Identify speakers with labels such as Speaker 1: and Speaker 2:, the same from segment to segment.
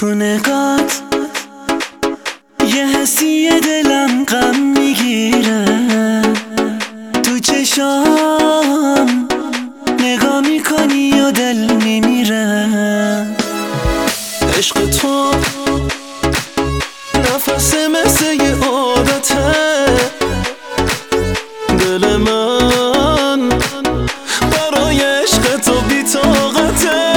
Speaker 1: تو نگات یه حسی دلم غم میگیره، تو چشام نگاه میکنی و دل میمیره. عشق تو نفس مثل یه عادته، دل من برای عشق تو بی‌طاقته.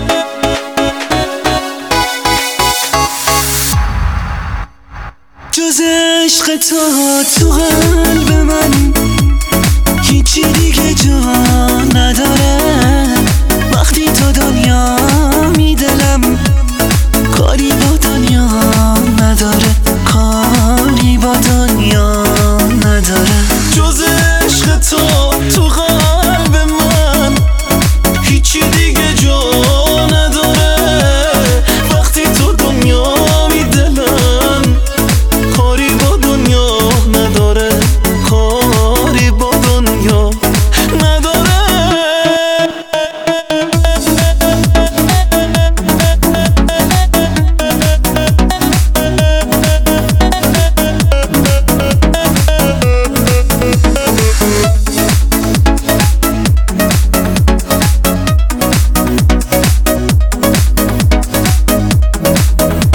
Speaker 1: جز عشق تو قلب من هیچی دیگه جا نداره. وقتی تو دنیا می دلم کاری با دنیا نداره، کاری با دنیا نداره. جز عشق تو قلب من هیچی دیگه جا نداره. وقتی تو دنیا می دلم کاری با دنیا نداره، کاری با دنیا نداره.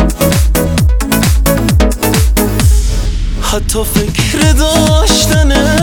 Speaker 1: حتی فکر داشتنه